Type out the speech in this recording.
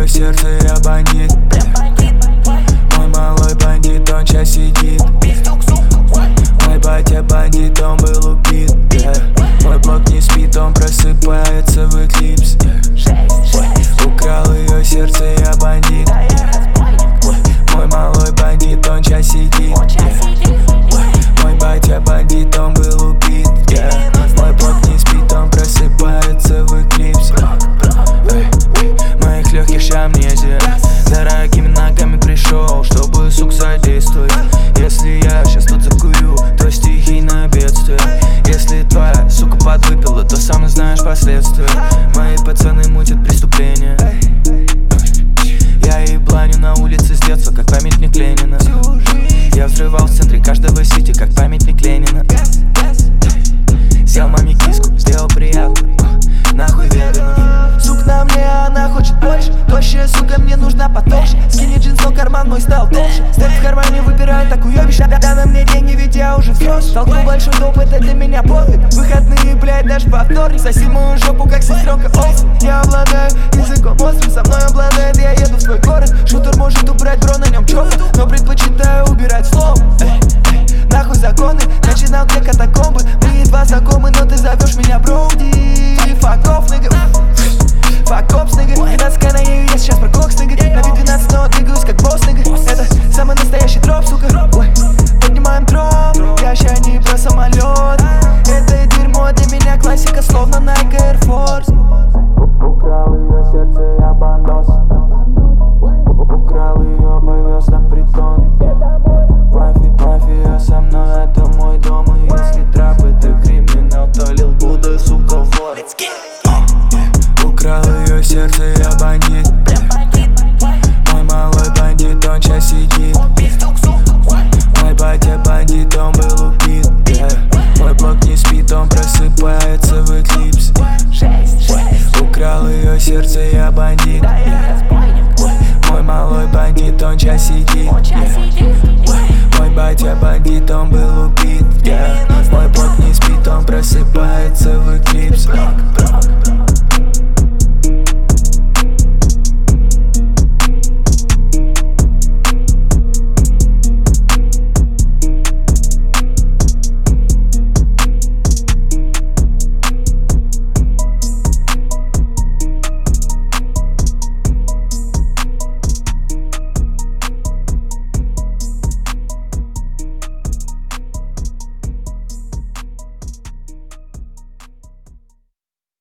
сердце, я бандит. Мой малой бандит, он сейчас сидит. Мой батя бандит, он был убит. Мой блок не спит, он просыпается в эклипс. Украл ее сердце, я бандит. Мой малой бандит, он сейчас сидит. Мой батя бандит, он был убит. Мой блок не спит, он просыпается в эклипс. Моих легких ща амнезия. Дорогими ногами пришел, чтобы, сук, содействовать. Если я сейчас тут закурю, то стихийное бедствие. Если твоя сука подвыпила, то сам знаешь последствия. Мои пацаны мутят преступления. Я ебланю на улице с детства, как памятник Ленина. Я взрывал в центре каждого сити, как памятник Ленина. Съел маме киску, сделал приятно, нахуй веганов. Сука на мне, она хочет больше. Тощая сука, мне нужна потолще. Скини джинс, но карман мой стал толще. Степ в кармане, выбираю такую ёбищ. Да на мне деньги, ведь я уже взрослый. Толкнул большой доп, это для меня подвиг. Выходные, блядь, даже во вторник. Соси мою жопу, как сестренка Олсен. Я обладаю языком острым, со мной обладает. Я еду в свой город. Шутер может убрать, бро, на нем чопор, но предпочитаю убирать словом. Нахуй законы, начинал где катакомбы. Мы едва знакомы, но ты зовешь меня Броуди. Fuck off, nigga. Fuck off, nigga. 12к на ею, я сейчас про кокс, nigga. На вид 12, но двигаюсь как босс, nigga. Это самый настоящий дроп, сука. Ой, поднимаем троп. Я ща не про самолет. Это дерьмо для меня классика, словно Nike Air Force. Украл ее сердце, я бандос. Украл ее, повез на притон. Мафия со мной, это мой дом. И если трап это криминал, то лил Будда, сука, вор. Украл ее сердце, я бандит. Мой малой бандит, он сейчас сидит. Мой батя бандит, он был убит. Мой блок не спит, он просыпается в эклипс. Украл ее сердце, я бандит. Мой малой бандит, он сейчас сидит. Мой батя бандит, он был убит. Мой блок не спит, он просыпается в эклипс.